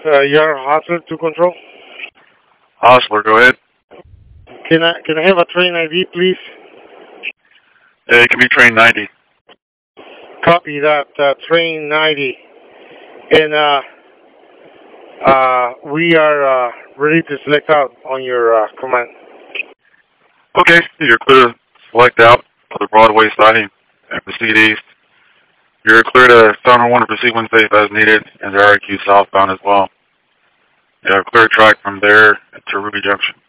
You're Hustler to control. Hostler, go ahead. Can I have a train ID, please? It can be train 90. Copy that. Train 90. And we are ready to select out on your command. Okay, you're clear to select out for the Broadway siding and proceed east. You're clear to Southern 1 to proceed when safe as needed, and the RQ southbound as well. You have a clear track from there to Ruby Junction.